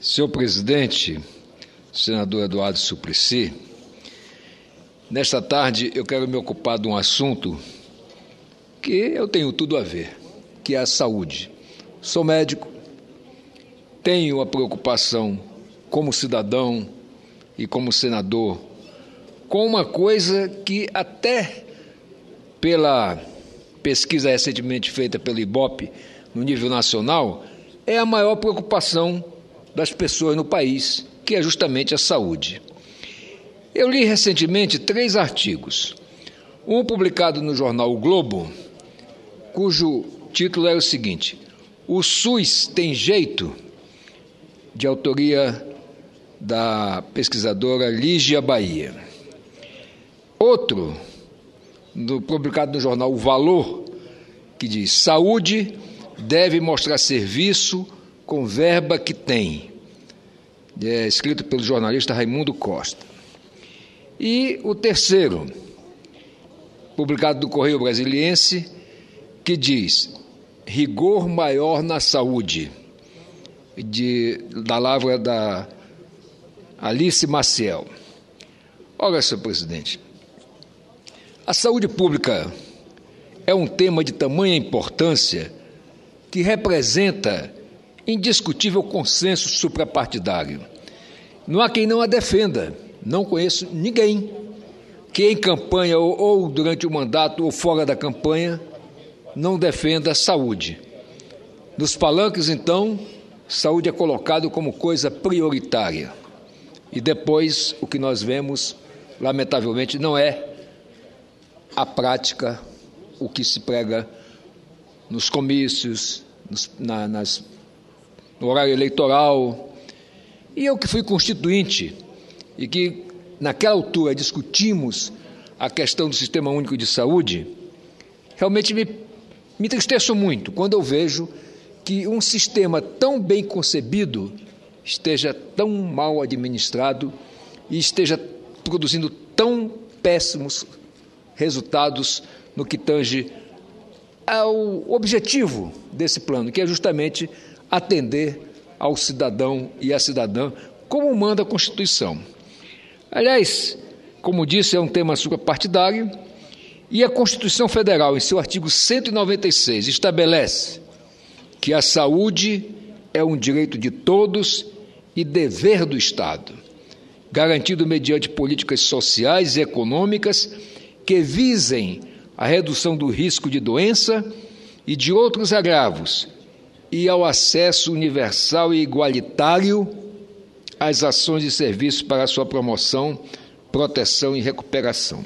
Senhor presidente, senador Eduardo Suplicy, nesta tarde eu quero me ocupar de um assunto que eu tenho tudo a ver, que é a saúde. Sou médico, tenho a preocupação como cidadão e como senador com uma coisa que até pela pesquisa recentemente feita pelo IBOPE no nível nacional é a maior preocupação das pessoas no país, que é justamente a saúde. Eu li recentemente 3 artigos, um publicado no jornal O Globo, cujo título é o seguinte: O SUS tem jeito?, de autoria da pesquisadora Lígia Bahia. Outro, publicado no jornal O Valor, que diz: Saúde deve mostrar serviço com verba que tem. É escrito pelo jornalista Raimundo Costa. E o terceiro, publicado no Correio Brasiliense, que diz: Rigor maior na saúde, da lavra da Alice Maciel. Olha, senhor presidente, a saúde pública é um tema de tamanha importância que representa indiscutível consenso suprapartidário. Não há quem não a defenda. Não conheço ninguém que em campanha ou durante o mandato ou fora da campanha não defenda a saúde. Nos palanques, então, saúde é colocado como coisa prioritária. E depois o que nós vemos, lamentavelmente, não é a prática, o que se prega nos comícios, no horário eleitoral. E eu que fui constituinte e que naquela altura discutimos a questão do Sistema Único de Saúde, realmente me entristeço muito quando eu vejo que um sistema tão bem concebido esteja tão mal administrado e esteja produzindo tão péssimos resultados no que tange ao objetivo desse plano, que é justamente atender ao cidadão e à cidadã, como manda a Constituição. Aliás, como disse, é um tema suprapartidário, e a Constituição Federal, em seu artigo 196, estabelece que a saúde é um direito de todos e dever do Estado, garantido mediante políticas sociais e econômicas que visem a redução do risco de doença e de outros agravos e ao acesso universal e igualitário às ações e serviços para a sua promoção, proteção e recuperação.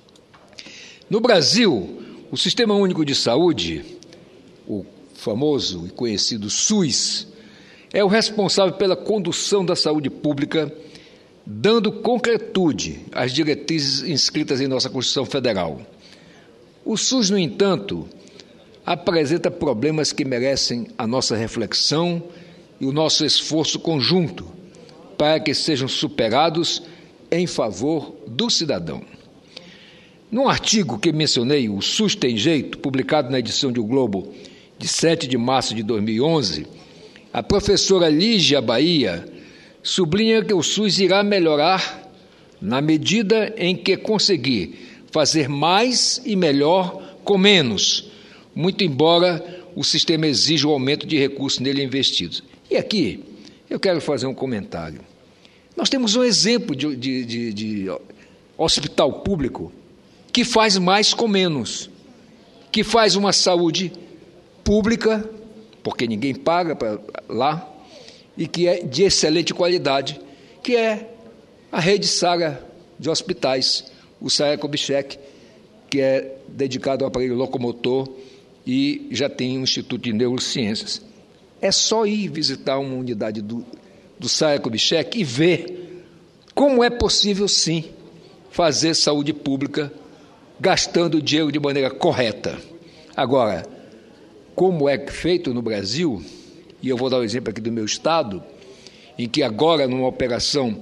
No Brasil, o Sistema Único de Saúde, o famoso e conhecido SUS, é o responsável pela condução da saúde pública, dando concretude às diretrizes inscritas em nossa Constituição Federal. O SUS, no entanto, apresenta problemas que merecem a nossa reflexão e o nosso esforço conjunto para que sejam superados em favor do cidadão. Num artigo que mencionei, O SUS tem jeito?, publicado na edição de O Globo de 7 de março de 2011, a professora Lígia Bahia sublinha que o SUS irá melhorar na medida em que conseguir fazer mais e melhor com menos, muito embora o sistema exija o aumento de recursos nele investidos. E aqui eu quero fazer um comentário. Nós temos um exemplo de hospital público que faz mais com menos, que faz uma saúde pública, porque ninguém paga para lá, e que é de excelente qualidade, que é a rede Saga de hospitais, o Saia Kubitschek, que é dedicado ao aparelho locomotor e já tem um Instituto de Neurociências. É só ir visitar uma unidade do Saia Kubitschek e ver como é possível, sim, fazer saúde pública gastando dinheiro de maneira correta. Agora, como é feito no Brasil, e eu vou dar o exemplo aqui do meu estado, em que agora, numa operação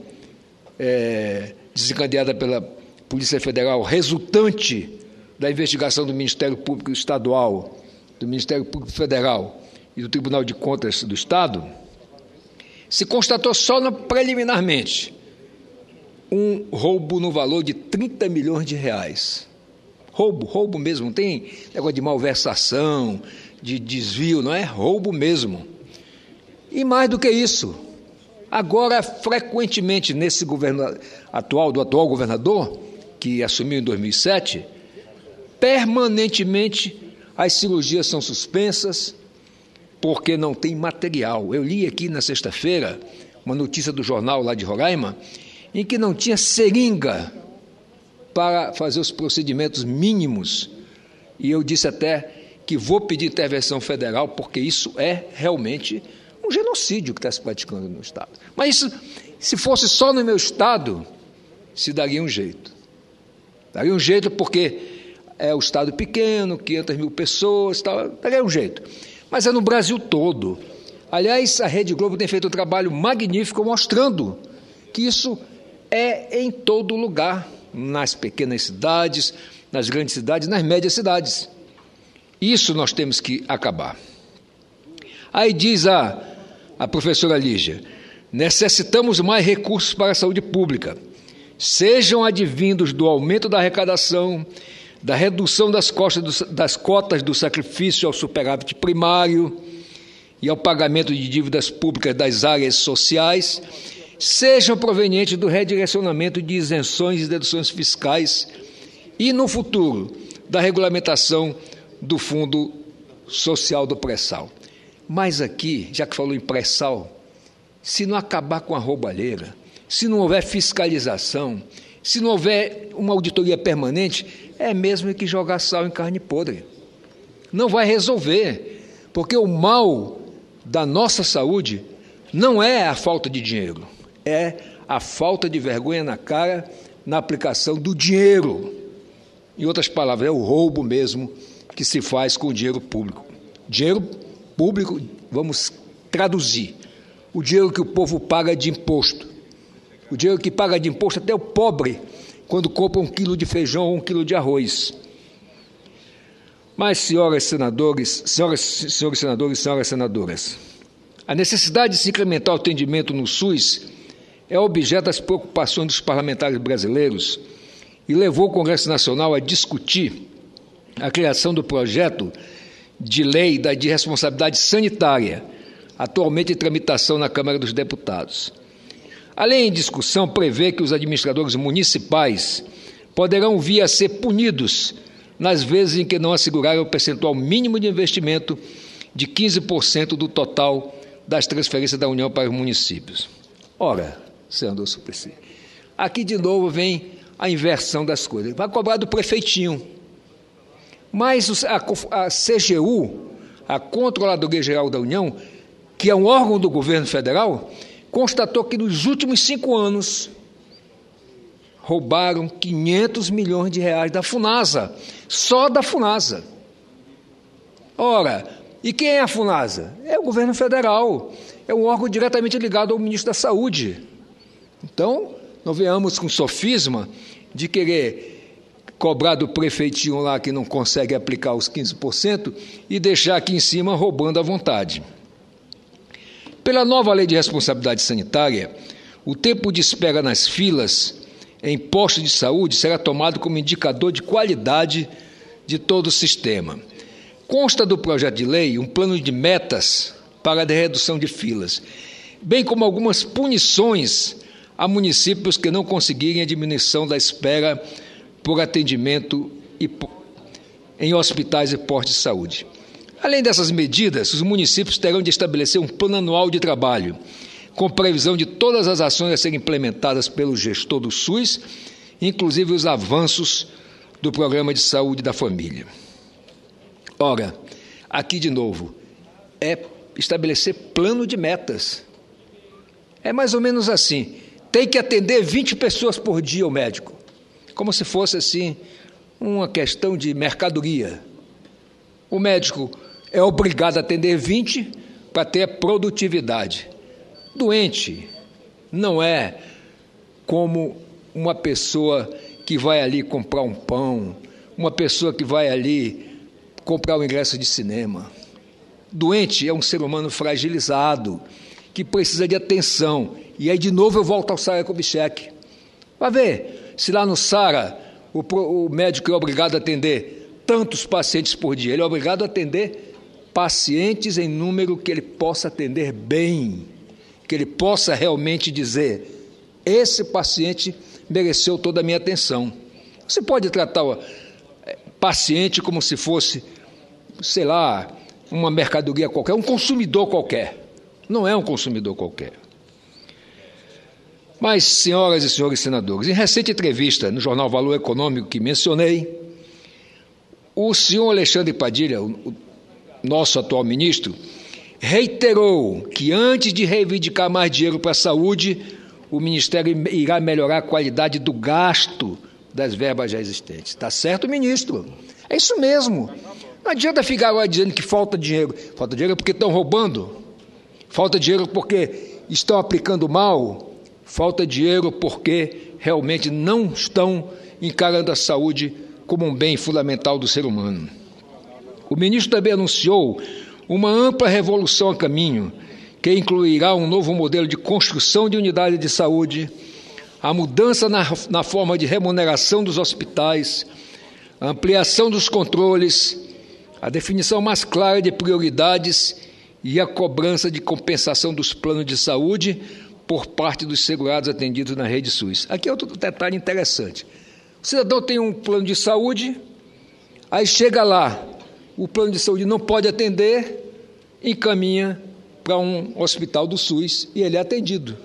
desencadeada pela Polícia Federal, resultante da investigação do Ministério Público Estadual, do Ministério Público Federal e do Tribunal de Contas do Estado, se constatou só preliminarmente um roubo no valor de 30 milhões de reais. Roubo mesmo, não tem negócio de malversação, de desvio, não é? Roubo mesmo. E mais do que isso, agora, frequentemente, nesse governo atual, do atual governador, que assumiu em 2007, permanentemente as cirurgias são suspensas porque não tem material. Eu li aqui na sexta-feira uma notícia do jornal lá de Roraima, em que não tinha seringa para fazer os procedimentos mínimos. E eu disse até que vou pedir intervenção federal, porque isso é realmente um genocídio que está se praticando no Estado. Mas isso, se fosse só no meu Estado, se daria um jeito. Daria um jeito porque é o Estado pequeno, 500 mil pessoas, tal, daria um jeito. Mas é no Brasil todo. Aliás, a Rede Globo tem feito um trabalho magnífico mostrando que isso é em todo lugar, nas pequenas cidades, nas grandes cidades, nas médias cidades. Isso nós temos que acabar. Aí diz a professora Lígia, necessitamos mais recursos para a saúde pública, sejam advindos do aumento da arrecadação, da redução das cotas do sacrifício ao superávit primário e ao pagamento de dívidas públicas das áreas sociais, sejam provenientes do redirecionamento de isenções e deduções fiscais e, no futuro, da regulamentação do Fundo Social do Pré-Sal. Mas aqui, já que falou em pré-sal, se não acabar com a roubalheira, se não houver fiscalização, se não houver uma auditoria permanente, é mesmo que jogar sal em carne podre. Não vai resolver, porque o mal da nossa saúde não é a falta de dinheiro, é a falta de vergonha na cara na aplicação do dinheiro. Em outras palavras, é o roubo mesmo que se faz com o dinheiro público. Dinheiro público, vamos traduzir, o dinheiro que o povo paga de imposto. O dinheiro que paga de imposto até o pobre, quando compra 1 quilo de feijão ou 1 quilo de arroz. Mas, senhores senadores, senhoras senadoras, a necessidade de se incrementar o atendimento no SUS é objeto das preocupações dos parlamentares brasileiros e levou o Congresso Nacional a discutir a criação do projeto de lei de responsabilidade sanitária, atualmente em tramitação na Câmara dos Deputados. A lei em discussão prevê que os administradores municipais poderão vir a ser punidos nas vezes em que não assegurarem o percentual mínimo de investimento de 15% do total das transferências da União para os municípios. Ora, senador Suplicy, aqui de novo vem a inversão das coisas. Vai cobrar do prefeitinho. Mas a CGU, a Controladoria Geral da União, que é um órgão do governo federal, constatou que nos últimos 5 anos roubaram 500 milhões de reais da FUNASA, só da FUNASA. Ora, e quem é a FUNASA? É o governo federal, é um órgão diretamente ligado ao ministro da Saúde. Então, não venhamos com sofisma de querer cobrar do prefeitinho lá que não consegue aplicar os 15% e deixar aqui em cima roubando à vontade. Pela nova lei de responsabilidade sanitária, o tempo de espera nas filas em postos de saúde será tomado como indicador de qualidade de todo o sistema. Consta do projeto de lei um plano de metas para a redução de filas, bem como algumas punições a municípios que não conseguirem a diminuição da espera por atendimento em hospitais e postos de saúde. Além dessas medidas, os municípios terão de estabelecer um plano anual de trabalho, com previsão de todas as ações a serem implementadas pelo gestor do SUS, inclusive os avanços do Programa de Saúde da Família. Ora, aqui de novo, é estabelecer plano de metas. É mais ou menos assim, tem que atender 20 pessoas por dia o médico, como se fosse assim uma questão de mercadoria. O médico é obrigado a atender 20 para ter produtividade. Doente não é como uma pessoa que vai ali comprar um pão, uma pessoa que vai ali comprar o ingresso de cinema. Doente é um ser humano fragilizado, que precisa de atenção. E aí, de novo, eu volto ao Sara Kubitschek. Vai ver se lá no Sara o médico é obrigado a atender tantos pacientes por dia. Ele é obrigado a atender pacientes em número que ele possa atender bem, que ele possa realmente dizer: esse paciente mereceu toda a minha atenção. Você pode tratar o paciente como se fosse, sei lá, uma mercadoria qualquer, um consumidor qualquer. Não é um consumidor qualquer. Mas, senhoras e senhores senadores, em recente entrevista no jornal Valor Econômico que mencionei, o senhor Alexandre Padilha, o nosso atual ministro, reiterou que antes de reivindicar mais dinheiro para a saúde, o Ministério irá melhorar a qualidade do gasto das verbas já existentes. Está certo, ministro? É isso mesmo. Não adianta ficar agora dizendo que falta dinheiro. Falta dinheiro porque estão roubando. Falta dinheiro porque estão aplicando mal. Falta dinheiro porque realmente não estão encarando a saúde como um bem fundamental do ser humano. O ministro também anunciou uma ampla revolução a caminho, que incluirá um novo modelo de construção de unidade de saúde, a mudança na forma de remuneração dos hospitais, a ampliação dos controles, a definição mais clara de prioridades e a cobrança de compensação dos planos de saúde por parte dos segurados atendidos na rede SUS. Aqui é outro detalhe interessante. O cidadão tem um plano de saúde, aí chega lá, o plano de saúde não pode atender, encaminha para um hospital do SUS e ele é atendido.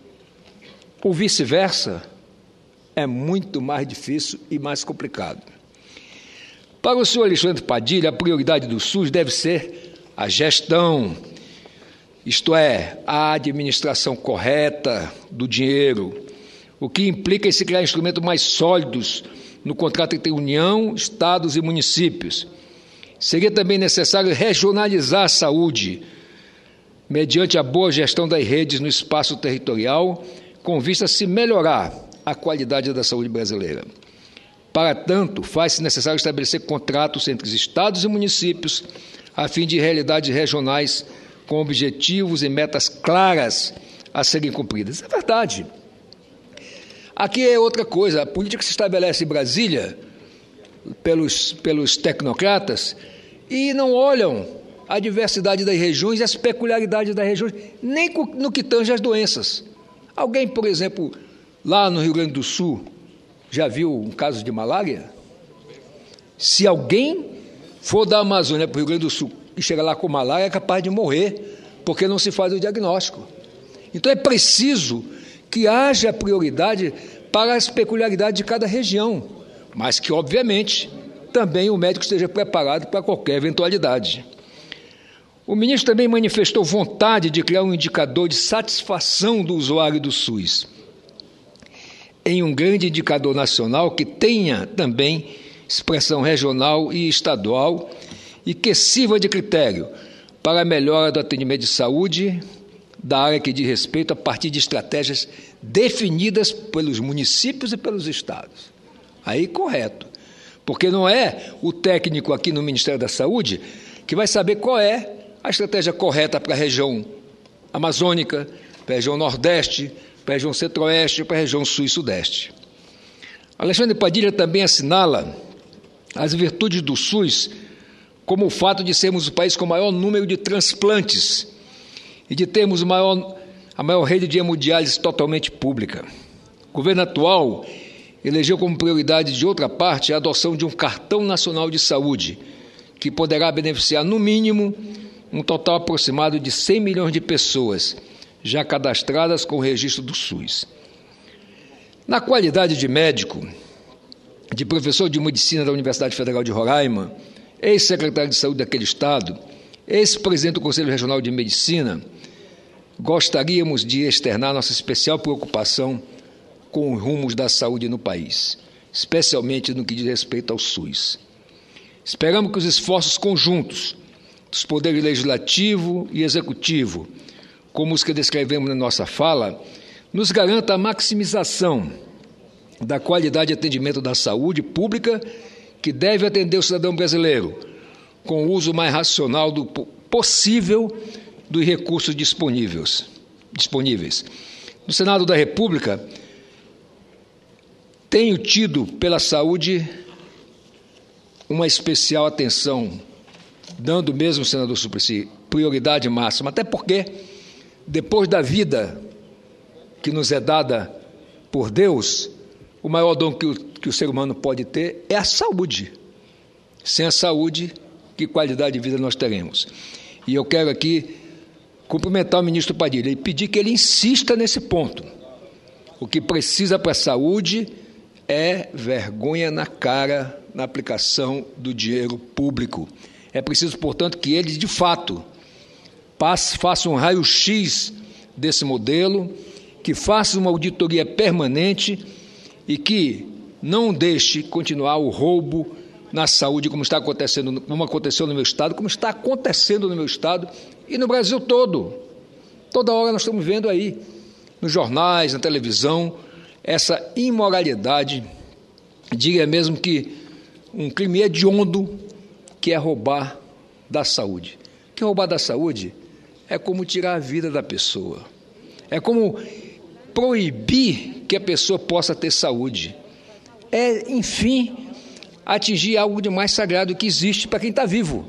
O vice-versa é muito mais difícil e mais complicado. Para o senhor Alexandre Padilha, a prioridade do SUS deve ser a gestão, isto é, a administração correta do dinheiro, o que implica em se criar instrumentos mais sólidos no contrato entre União, Estados e municípios. Seria também necessário regionalizar a saúde, mediante a boa gestão das redes no espaço territorial, com vista a se melhorar a qualidade da saúde brasileira. Para tanto, faz-se necessário estabelecer contratos entre os estados e municípios, a fim de realidades regionais com objetivos e metas claras a serem cumpridas. É verdade. Aqui é outra coisa, a política se estabelece em Brasília pelos tecnocratas e não olham a diversidade das regiões e as peculiaridades das regiões, nem no que tange as doenças. Alguém, por exemplo, lá no Rio Grande do Sul, já viu um caso de malária? Se alguém for da Amazônia para o Rio Grande do Sul e chegar lá com malária, é capaz de morrer, porque não se faz o diagnóstico. Então é preciso que haja prioridade para as peculiaridades de cada região, mas que, obviamente, também o médico esteja preparado para qualquer eventualidade. O ministro também manifestou vontade de criar um indicador de satisfação do usuário do SUS, em um grande indicador nacional que tenha também expressão regional e estadual e que sirva de critério para a melhora do atendimento de saúde da área que diz respeito a partir de estratégias definidas pelos municípios e pelos estados. Aí, correto. Porque não é o técnico aqui no Ministério da Saúde que vai saber qual é a estratégia correta para a região amazônica, para a região nordeste, para a região centro-oeste, para a região sul e sudeste. Alexandre Padilha também assinala as virtudes do SUS, como o fato de sermos o país com o maior número de transplantes e de termos a maior rede de hemodiálise totalmente pública. O governo atual elegeu como prioridade, de outra parte, a adoção de um cartão nacional de saúde, que poderá beneficiar, no mínimo, um total aproximado de 100 milhões de pessoas, já cadastradas com o registro do SUS. Na qualidade de médico, de professor de medicina da Universidade Federal de Roraima, ex-secretário de saúde daquele estado, ex-presidente do Conselho Regional de Medicina, gostaríamos de externar nossa especial preocupação com os rumos da saúde no país, especialmente no que diz respeito ao SUS. Esperamos que os esforços conjuntos dos poderes legislativo e executivo, como os que descrevemos na nossa fala, nos garanta a maximização da qualidade de atendimento da saúde pública que deve atender o cidadão brasileiro, com o uso mais racional possível dos recursos disponíveis. disponíveis. No Senado da República, tenho tido pela saúde uma especial atenção, dando mesmo, senador Suplicy, prioridade máxima, até porque, depois da vida que nos é dada por Deus, o maior dom que o ser humano pode ter é a saúde. Sem a saúde, que qualidade de vida nós teremos? E eu quero aqui cumprimentar o ministro Padilha e pedir que ele insista nesse ponto. O que precisa para a saúde é vergonha na cara na aplicação do dinheiro público. É preciso, portanto, que ele, de fato, faça um raio-x desse modelo, que faça uma auditoria permanente e que não deixe continuar o roubo na saúde, como aconteceu no meu Estado, como está acontecendo no meu Estado e no Brasil todo. Toda hora nós estamos vendo aí, nos jornais, na televisão, essa imoralidade, diria mesmo que um crime hediondo, que é roubar da saúde. Que roubar da saúde é como tirar a vida da pessoa. É como proibir que a pessoa possa ter saúde. É, enfim, atingir algo de mais sagrado que existe para quem está vivo.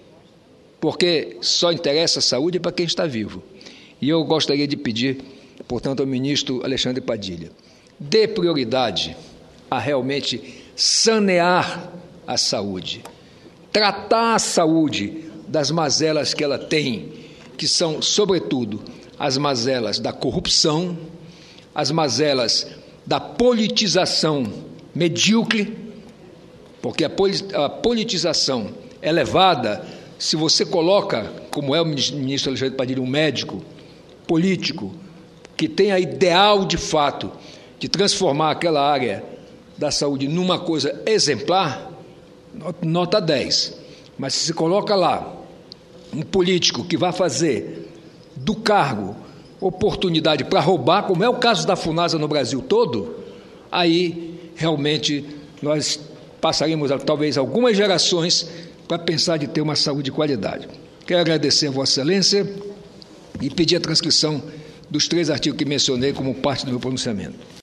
Porque só interessa a saúde para quem está vivo. E eu gostaria de pedir, portanto, ao ministro Alexandre Padilha, dê prioridade a realmente sanear a saúde, tratar a saúde das mazelas que ela tem, que são, sobretudo, as mazelas da corrupção, as mazelas da politização medíocre, porque a politização é levada, se você coloca, como é o ministro Alexandre Padilha, um médico político, que tem a ideal de fato de transformar aquela área da saúde numa coisa exemplar, nota 10. Mas se se coloca lá um político que vai fazer do cargo oportunidade para roubar, como é o caso da FUNASA no Brasil todo, aí realmente nós passaremos talvez algumas gerações para pensar de ter uma saúde de qualidade. Quero agradecer a Vossa Excelência e pedir a transcrição dos 3 artigos que mencionei como parte do meu pronunciamento.